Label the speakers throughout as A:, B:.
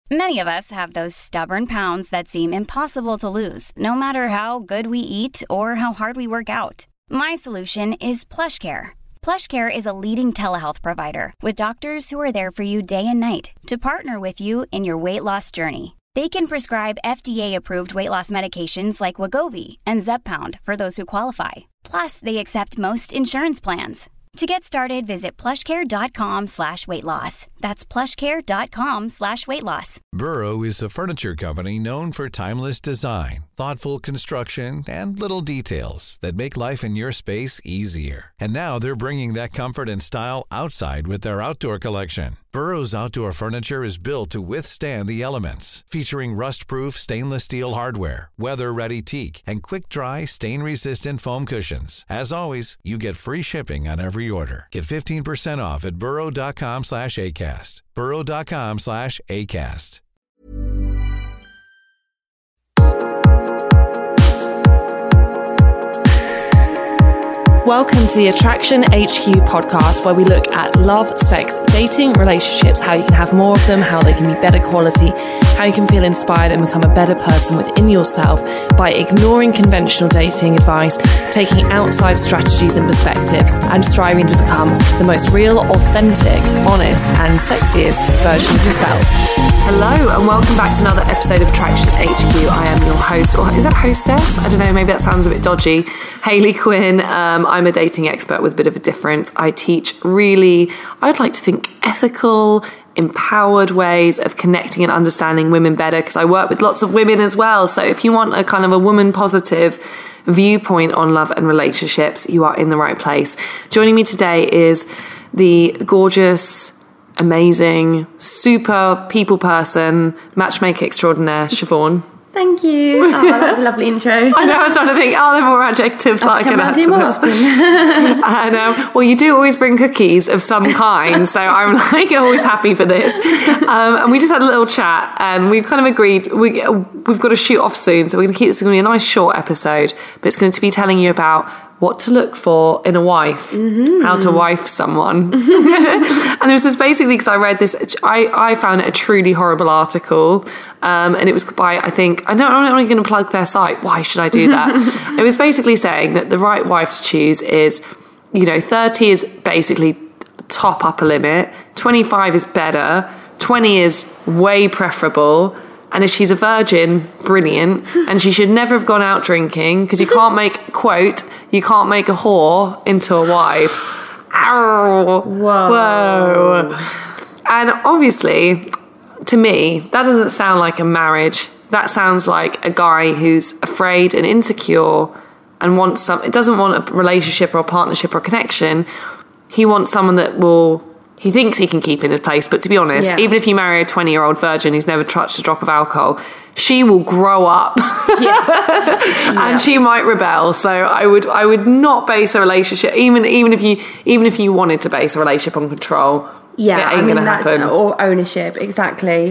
A: Many of us have those stubborn pounds that seem impossible to lose, no matter how good we eat or how hard we work out. My solution is PlushCare. PlushCare is a leading telehealth provider with doctors who are there for you day and night to partner with you in your weight loss journey. They can prescribe FDA-approved weight loss medications like Wegovy and Zepbound for those who qualify. Plus, they accept most insurance plans. To get started, visit plushcare.com/weightloss. That's plushcare.com/weightloss.
B: Burrow is a furniture company known for timeless design, thoughtful construction, and little details that make life in your space easier. And now they're bringing that comfort and style outside with their outdoor collection. Burrow's outdoor furniture is built to withstand the elements, featuring rust-proof stainless steel hardware, weather-ready teak, and quick-dry, stain-resistant foam cushions. As always, you get free shipping on every order. Get 15% off at burrow.com/ACAST. burrow.com/ACAST.
C: Welcome to the Attraction HQ podcast, where we look at love, sex, dating, relationships, how you can have more of them, how they can be better quality, how you can feel inspired and become a better person within yourself by ignoring conventional dating advice, taking outside strategies and perspectives, and striving to become the most real, authentic, honest, and sexiest version of yourself. Hello, and welcome back to another episode of Attraction HQ. I am your host, or is that hostess? I don't know, maybe that sounds a bit dodgy. Hayley Quinn. I'm a dating expert with a bit of a difference. I teach really, I'd like to think, ethical, empowered ways of connecting and understanding women better, because I work with lots of women as well. So if you want a kind of a woman positive viewpoint on love and relationships, you are in the right place. Joining me today is the gorgeous, amazing, super people person, matchmaker extraordinaire, Siobhan.
D: Thank you. Oh, that was a lovely intro.
C: I know, I was trying to think, there are more adjectives that I can add to this. And, well, you do always bring cookies of some kind, so I'm like always happy for this. And we just had a little chat, and we've kind of agreed we've got to shoot off soon, so we're going to keep this going to be a nice short episode, but it's going to be telling you about what to look for in a wife, how to wife someone. And it was just basically because I read this, I found it a truly horrible article, and it was by, I think, I'm not going to plug their site, why should I do that? It was basically saying that the right wife to choose is, 30 is basically top upper limit, 25 is better, 20 is way preferable, and if she's a virgin, brilliant. And she should never have gone out drinking, because you can't make, quote, you can't make a whore into a wife. Ow. Whoa. And obviously, to me, that doesn't sound like a marriage. That sounds like a guy who's afraid and insecure and it doesn't want a relationship or a partnership or a connection. He wants someone that he thinks he can keep in a place, but to be honest, even if you marry a 20-year-old virgin who's never touched a drop of alcohol, she will grow up and she might rebel. So I would not base a relationship, even if you wanted to base a relationship on control.
D: Yeah,
C: it ain't gonna happen.
D: Or ownership, exactly.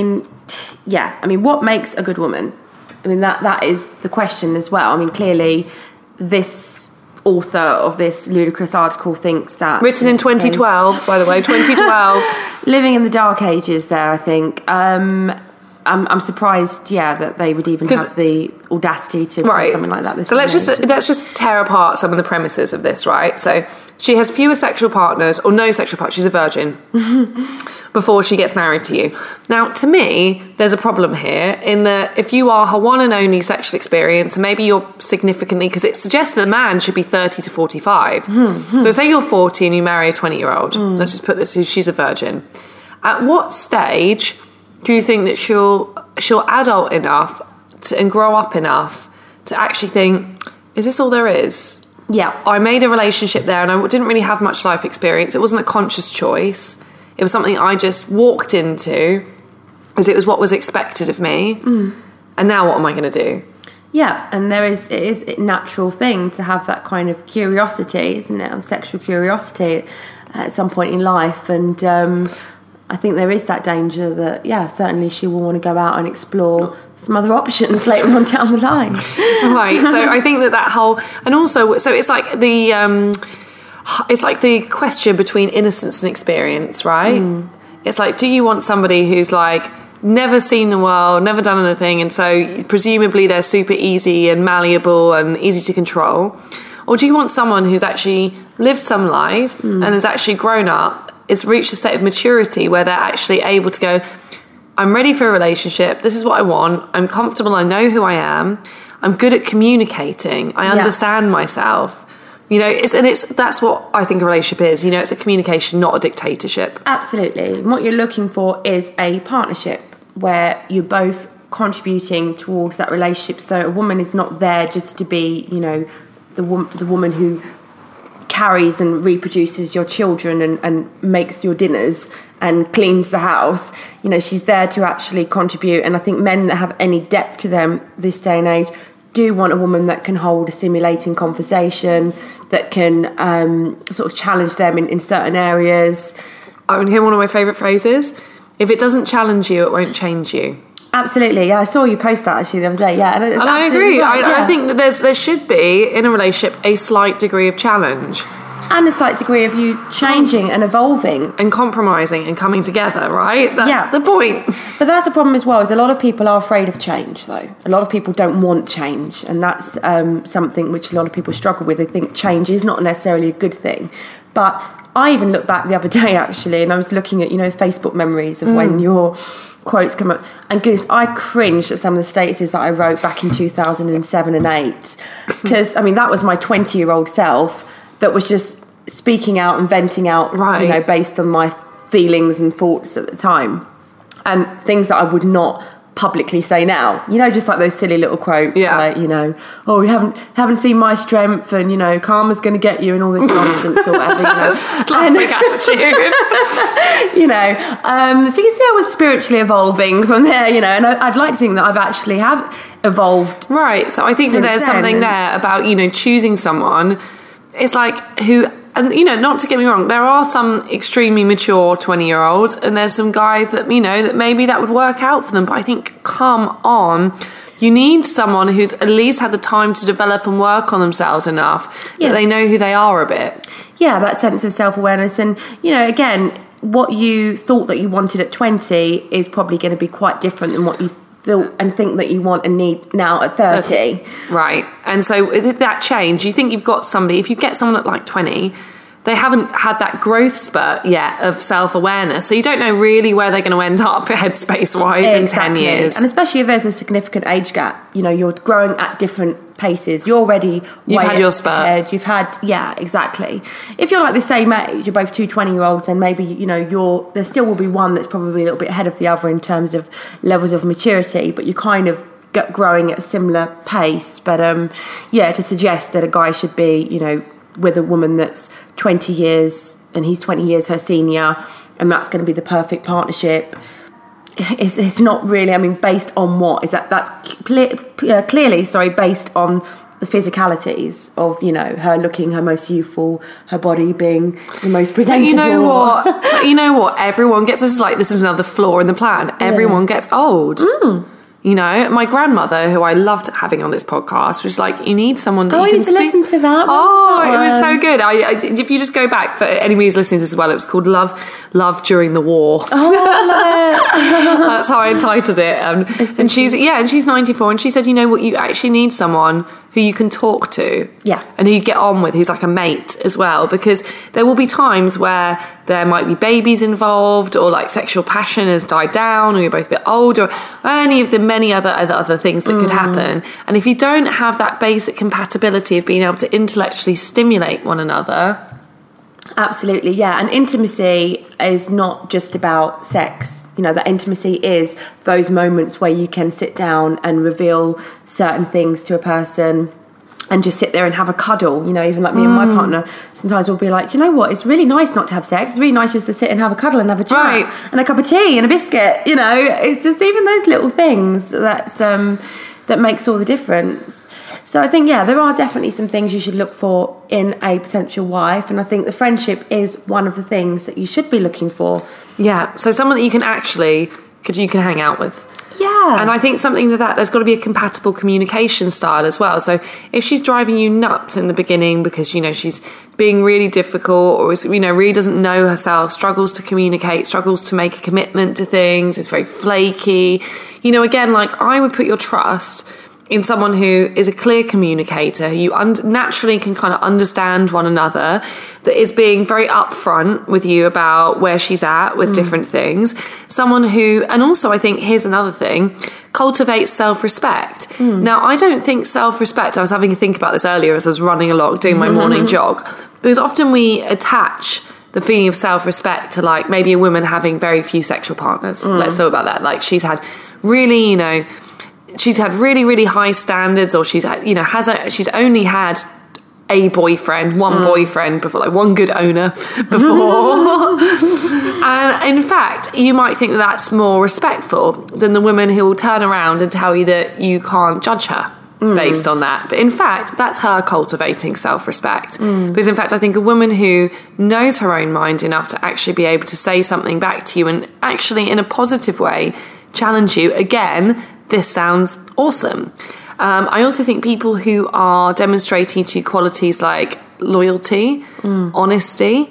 D: What makes a good woman? That is the question as well. Clearly, this author of this ludicrous article thinks that...
C: Written in 2012, by the way, 2012.
D: Living in the dark ages there, I think. I'm surprised, that they would even have the audacity to write something like that.
C: So let's just tear apart some of the premises of this, right? So she has fewer sexual partners, or no sexual partners, she's a virgin, before she gets married to you. Now, to me, there's a problem here in that if you are her one and only sexual experience, and maybe you're significantly, because it suggests that the man should be 30 to 45. So say you're 40 and you marry a 20-year-old. Let's just put this, she's a virgin. At what stage do you think that she'll adult enough and grow up enough to actually think, is this all there is?
D: Yeah.
C: I made a relationship there and I didn't really have much life experience. It wasn't a conscious choice. It was something I just walked into because it was what was expected of me. And now what am I going to do?
D: Yeah, and it is a natural thing to have that kind of curiosity, isn't it? Sexual curiosity at some point in life. And I think there is that danger that, certainly she will want to go out and explore some other options later on down the line.
C: Right. So I think that whole, and also, so it's like the question between innocence and experience, right? It's like, do you want somebody who's like never seen the world, never done anything, and so presumably they're super easy and malleable and easy to control? Or do you want someone who's actually lived some life and has actually grown up, has reached a state of maturity where they're actually able to go, I'm ready for a relationship, this is what I want, I'm comfortable, I know who I am, I'm good at communicating, I understand myself. You know, that's what I think a relationship is. You know, it's a communication, not a dictatorship.
D: Absolutely. And what you're looking for is a partnership where you're both contributing towards that relationship. So a woman is not there just to be, you know, the woman who carries and reproduces your children and makes your dinners and cleans the house. You know, she's there to actually contribute. And I think men that have any depth to them this day and age do want a woman that can hold a stimulating conversation, that can sort of challenge them in certain areas.
C: I would hear one of my favourite phrases: if it doesn't challenge you, it won't change you.
D: Absolutely, yeah. I saw you post that actually the other day. Yeah,
C: and I agree.
D: Right,
C: I think that there should be in a relationship a slight degree of challenge.
D: And a slight degree of you changing and evolving.
C: And compromising and coming together, right? That's the point.
D: But that's a problem as well, is a lot of people are afraid of change, though. A lot of people don't want change. And that's something which a lot of people struggle with. They think change is not necessarily a good thing. But I even looked back the other day, actually, and I was looking at, you know, Facebook memories of when your quotes come up. And goodness, I cringed at some of the statuses that I wrote back in 2007 and 8. Because, I mean, that was my 20-year-old self that was just speaking out and venting out, you know, based on my feelings and thoughts at the time, and things that I would not publicly say now. You know, just like those silly little quotes, like, you know, oh, you haven't seen my strength, and, you know, karma's going to get you, and all this nonsense or whatever. You know,
C: classic attitude.
D: You know, so you can see I was spiritually evolving from there. You know, and I'd like to think that I've actually have evolved.
C: Right. So I think that there's something there about, you know, choosing someone. It's like who. And, you know, not to get me wrong, there are some extremely mature 20-year-olds, and there's some guys that, you know, that maybe that would work out for them. But I think, come on, you need someone who's at least had the time to develop and work on themselves enough that they know who they are a bit. Yeah, that sense of self-awareness. And, you know, again, what you thought that you wanted at 20 is probably going to be quite different than what you thought and think that you want and need now at 30. Right. And so that change, you think you've got somebody, if you get someone at like 20, they haven't had that growth spurt yet of self-awareness. So you don't know really where they're going to end up headspace-wise in 10 years.
D: And especially if there's a significant age gap, you know, you're growing at different paces. You're already
C: You've had your spurt.
D: Ahead. You've had, exactly. If you're like the same age, you're both two 20-year-olds, then maybe, you know, there still will be one that's probably a little bit ahead of the other in terms of levels of maturity, but you're kind of growing at a similar pace. But, to suggest that a guy should be, you know, with a woman that's 20 years and he's 20 years her senior, and that's going to be the perfect partnership, it's not really, I mean, based on what? Is that's clearly based on the physicalities of, you know, her looking her most youthful, her body being the most presentable.
C: You know what? Everyone gets, this is another flaw in the plan. Everyone gets old. You know, my grandmother, who I loved having on this podcast, was like, you need someone that you can speak...
D: Oh, you need to listen to that.
C: It was so good. If you just go back, for anybody who's listening to this as well, it was called Love During the War.
D: Oh, I love it.
C: That's how I entitled it. And she's 94, and she said, you know what, you actually need someone who you can talk to.
D: Yeah.
C: And who you get on with, who's like a mate as well. Because there will be times where there might be babies involved, or like sexual passion has died down, or you're both a bit older, or any of the many other things that could happen. And if you don't have that basic compatibility of being able to intellectually stimulate one another...
D: Absolutely, yeah. And intimacy is not just about sex. You know, that intimacy is those moments where you can sit down and reveal certain things to a person and just sit there and have a cuddle. You know, even like me and my partner, sometimes we'll be like, do you know what? It's really nice not to have sex. It's really nice just to sit and have a cuddle and have a chat and a cup of tea and a biscuit. You know, it's just even those little things that makes all the difference. So I think, there are definitely some things you should look for in a potential wife. And I think the friendship is one of the things that you should be looking for.
C: Yeah, so someone that you can hang out with.
D: Yeah, Yeah.
C: And I think something to that, there's got to be a compatible communication style as well. So if she's driving you nuts in the beginning because, you know, she's being really difficult or, you know, really doesn't know herself, struggles to communicate, struggles to make a commitment to things, is very flaky, you know, again, like, I would put your trust in someone who is a clear communicator, who you naturally can kind of understand one another, that is being very upfront with you about where she's at with different things. Someone who, and also I think, here's another thing, cultivates self-respect. Now, I don't think self-respect, I was having a think about this earlier as I was running along, doing my morning jog, because often we attach the feeling of self-respect to, like, maybe a woman having very few sexual partners. Let's talk about that. Like, she's had really, you know, she's had really, really high standards, or she's had, you know, she's only had a boyfriend, one boyfriend before, like one good owner before. And in fact, you might think that that's more respectful than the woman who will turn around and tell you that you can't judge her based on that. But in fact, that's her cultivating self-respect. Because in fact, I think a woman who knows her own mind enough to actually be able to say something back to you and actually in a positive way challenge you, again, this sounds awesome. I also think people who are demonstrating to qualities like loyalty, honesty,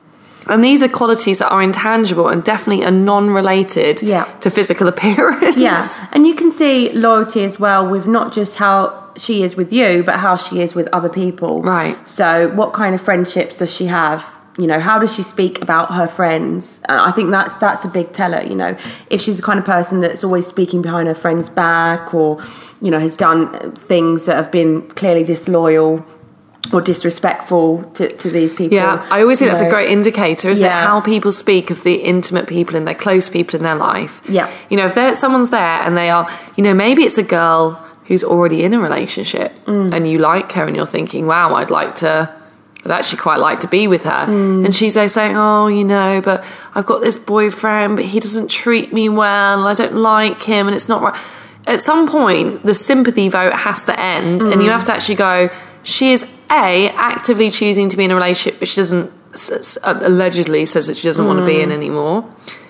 C: and these are qualities that are intangible and definitely are non-related to physical appearance.
D: Yeah, and you can see loyalty as well with not just how she is with you, but how she is with other people.
C: Right.
D: So what kind of friendships does she have? You know, how does she speak about her friends? I think that's a big teller, you know. If she's the kind of person that's always speaking behind her friend's back, or, you know, has done things that have been clearly disloyal or disrespectful to these people.
C: Yeah, I always think that's a great indicator, isn't it? How people speak of the intimate people and their close people in their life.
D: Yeah.
C: You know, if someone's there and they are, you know, maybe it's a girl who's already in a relationship and you like her and you're thinking, wow, I'd actually quite like to be with her. And she's there saying, oh, you know, but I've got this boyfriend, but he doesn't treat me well, and I don't like him, and it's not right. At some point, the sympathy vote has to end, and you have to actually go, she is, A, actively choosing to be in a relationship which she doesn't, allegedly says that she doesn't want to be in anymore.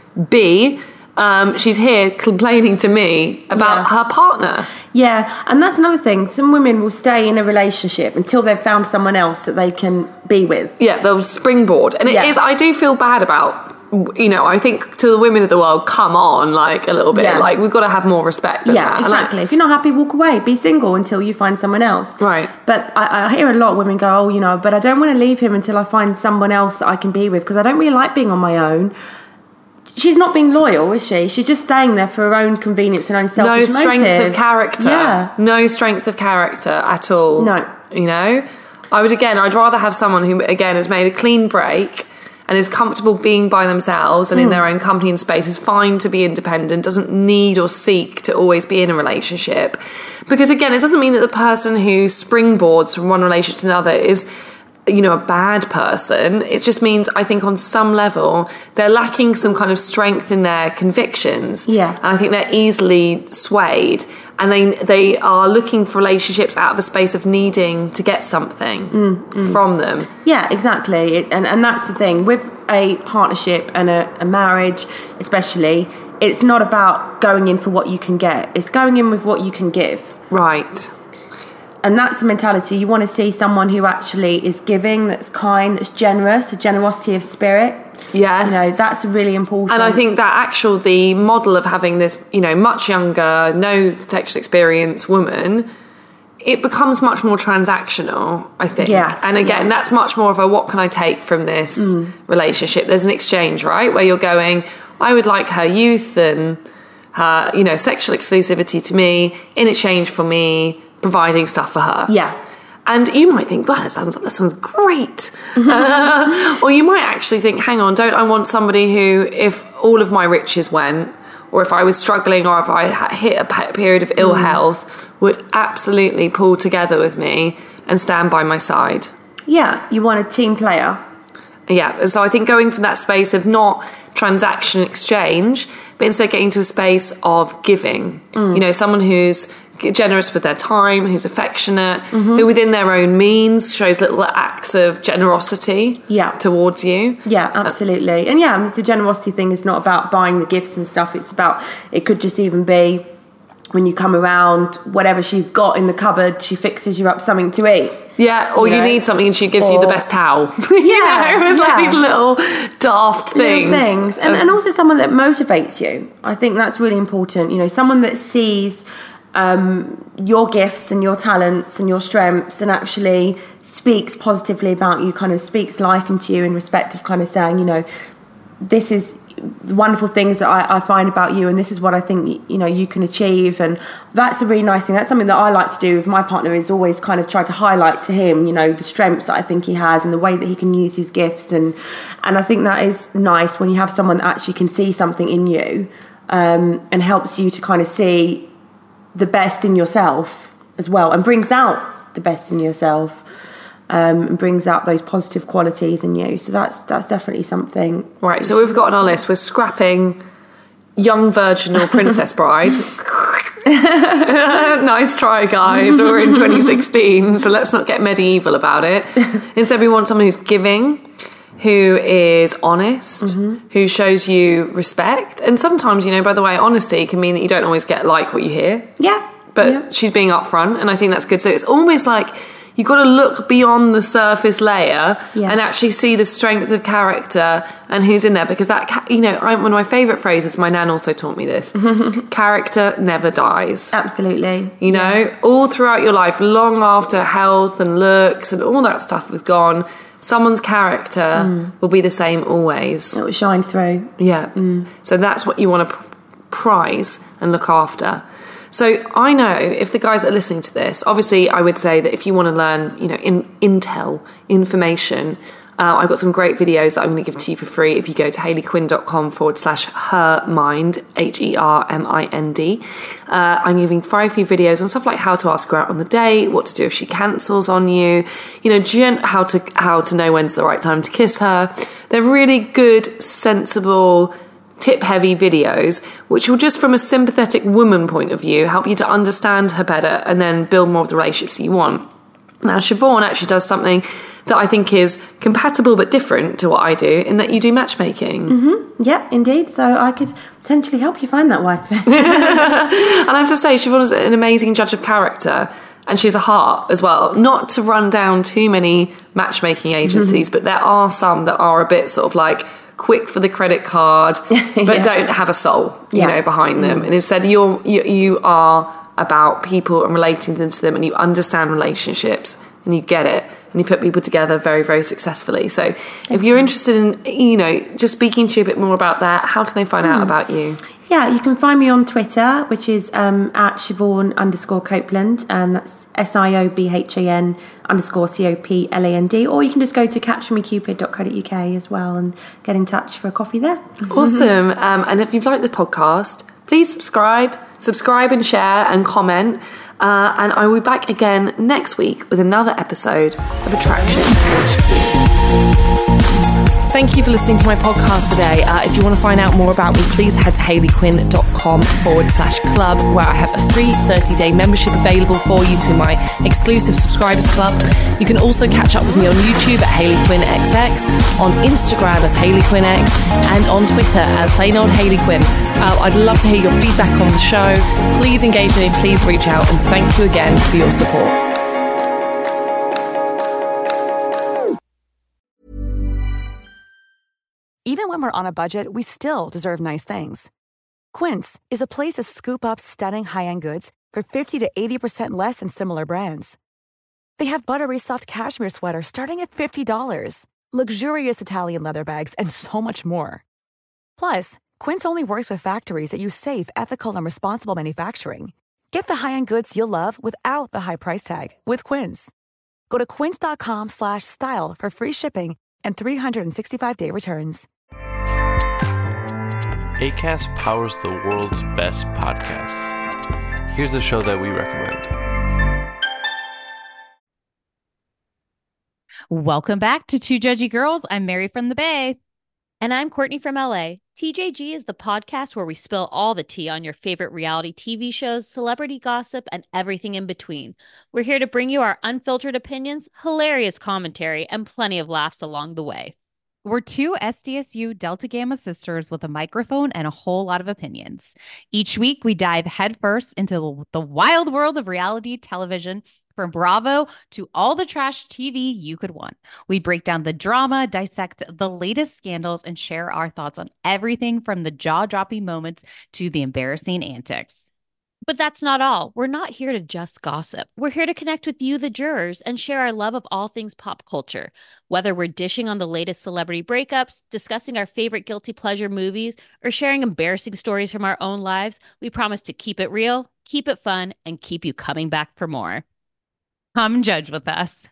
C: B, she's here complaining to me about her partner.
D: Yeah, and that's another thing. Some women will stay in a relationship until they've found someone else that they can be with.
C: Yeah, they'll springboard. And it is, I do feel bad about, you know, I think to the women of the world, come on, like, a little bit.
D: Yeah.
C: Like, we've got to have more respect than that.
D: Exactly. If you're not happy, walk away. Be single until you find someone else.
C: Right.
D: But I hear a lot of women go, oh, you know, but I don't want to leave him until I find someone else that I can be with, because I don't really like being on my own. She's not being loyal, is she? She's just staying there for her own convenience and own selfish motives.
C: No strength of character.
D: Yeah.
C: No strength of character at all.
D: No.
C: You know? I'd rather have someone who, again, has made a clean break and is comfortable being by themselves and in their own company and space, is fine to be independent, doesn't need or seek to always be in a relationship. Because, again, it doesn't mean that the person who springboards from one relationship to another is, you know, a bad person. It just means, I think, on some level, they're lacking some kind of strength in their convictions.
D: Yeah.
C: And I think they're easily swayed. And they are looking for relationships out of a space of needing to get something from them.
D: Yeah, exactly. And that's the thing. With a partnership and a marriage, especially, it's not about going in for what you can get. It's going in with what you can give.
C: Right.
D: And that's the mentality. You want to see someone who actually is giving, that's kind, that's generous, a generosity of spirit.
C: Yes.
D: You know, that's really important.
C: And I think that the model of having this, you know, much younger, no sexual experience woman, it becomes much more transactional, I think.
D: Yes.
C: And again, that's much more of a, what can I take from this relationship? There's an exchange, right? Where you're going, I would like her youth and her, you know, sexual exclusivity to me in exchange for me providing stuff for her.
D: Yeah.
C: And you might think, wow, that sounds great. Or you might actually think, hang on, don't I want somebody who, if all of my riches went, or if I was struggling, or if I hit a period of ill health, would absolutely pull together with me and stand by my side.
D: Yeah, you want a team player.
C: Yeah, so I think going from that space of not transaction exchange, but instead getting to a space of giving. You know, someone who's generous with their time, who's affectionate, who within their own means shows little acts of generosity towards you.
D: Yeah, absolutely. And the generosity thing is not about buying the gifts and stuff. It's about, it could just even be when you come around, whatever she's got in the cupboard, she fixes you up something to eat.
C: Yeah, or you need something and she gives you the best towel.
D: Yeah,
C: it was like these little daft things.
D: And also someone that motivates you. I think that's really important. You know, someone that sees your gifts and your talents and your strengths and actually speaks positively about you, kind of speaks life into you in respect of kind of saying, you know, this is the wonderful things that I find about you, and this is what I think, you know, you can achieve. And that's a really nice thing. That's something that I like to do with my partner, is always kind of try to highlight to him, you know, the strengths that I think he has and the way that he can use his gifts. And I think that is nice when you have someone that actually can see something in you, and helps you to kind of see the best in yourself as well, and brings out the best in yourself. And brings out those positive qualities in you. So that's definitely something.
C: Right, so we've got on our list, we're scrapping young virginal princess bride. Nice try, guys. We're in 2016, so let's not get medieval about it. Instead, we want someone who's giving, who is honest, who shows you respect. And sometimes, you know, by the way, honesty can mean that you don't always get like what you hear.
D: Yeah.
C: But she's being upfront, and I think that's good. So it's almost like you've got to look beyond the surface layer and actually see the strength of character and who's in there. Because that, you know, one of my favourite phrases, my nan also taught me this, character never dies.
D: Absolutely.
C: You know, all throughout your life, long after health and looks and all that stuff was gone, someone's character will be the same always.
D: It will shine through.
C: Yeah. So that's what you want to prize and look after. So I know if the guys that are listening to this, obviously I would say that if you want to learn, you know, information, I've got some great videos that I'm going to give to you for free if you go to hayleyquinn.com/hermind, HERMIND. I'm giving 5 free videos on stuff like how to ask her out on the date, what to do if she cancels on you, you know, how to know when's the right time to kiss her. They're really good, sensible, tip-heavy videos, which will just from a sympathetic woman point of view help you to understand her better and then build more of the relationships you want. Now, Siobhan actually does something that I think is compatible but different to what I do, in that you do matchmaking.
D: Yeah, indeed. So I could potentially help you find that wife.
C: And I have to say, Siobhan is an amazing judge of character, and she's a heart as well. Not to run down too many matchmaking agencies, but there are some that are a bit sort of like quick for the credit card, but don't have a soul, you know, behind them. And instead, you are about people and relating to them, and you understand relationships, and you get it, and you put people together very, very successfully. So if you're interested in, you know, just speaking to you a bit more about that, how can they find out about you?
D: Yeah, you can find me on Twitter, which is at Siobhan_Copeland, and that's SIOBHAN_COPLAND, or you can just go to catchmecupid.co.uk as well and get in touch for a coffee there.
C: Awesome. And if you've liked the podcast, please subscribe and share and comment. And I will be back again next week with another episode of Attraction HQ. Thank you for listening to my podcast today. If you want to find out more about me, please head to hayleyquinn.com/club, where I have a free 30-day membership available for you to my exclusive subscribers club. You can also catch up with me on YouTube at HayleyQuinnXX, on Instagram as HayleyQuinnX, and on Twitter as plain old Hayley Quinn. I'd love to hear your feedback on the show. Please engage with me, please reach out, and thank you again for your support.
E: Even when we're on a budget, we still deserve nice things. Quince is a place to scoop up stunning high-end goods for 50 to 80% less than similar brands. They have buttery soft cashmere sweaters starting at $50, luxurious Italian leather bags, and so much more. Plus, Quince only works with factories that use safe, ethical, and responsible manufacturing. Get the high-end goods you'll love without the high price tag with Quince. Go to quince.com/style for free shipping and 365-day returns.
F: Acast powers the world's best podcasts. Here's a show that we recommend.
G: Welcome back to Two Judgy Girls. I'm Mary from the Bay.
H: And I'm Courtney from LA. TJG is the podcast where we spill all the tea on your favorite reality TV shows, celebrity gossip, and everything in between. We're here to bring you our unfiltered opinions, hilarious commentary, and plenty of laughs along the way.
G: We're two SDSU Delta Gamma sisters with a microphone and a whole lot of opinions. Each week, we dive headfirst into the wild world of reality television, from Bravo to all the trash TV you could want. We break down the drama, dissect the latest scandals, and share our thoughts on everything from the jaw-dropping moments to the embarrassing antics.
H: But that's not all. We're not here to just gossip. We're here to connect with you, the jurors, and share our love of all things pop culture. Whether we're dishing on the latest celebrity breakups, discussing our favorite guilty pleasure movies, or sharing embarrassing stories from our own lives, we promise to keep it real, keep it fun, and keep you coming back for more.
G: Come judge with us.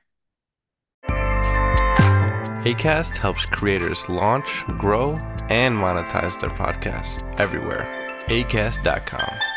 F: Acast helps creators launch, grow, and monetize their podcasts everywhere. Acast.com.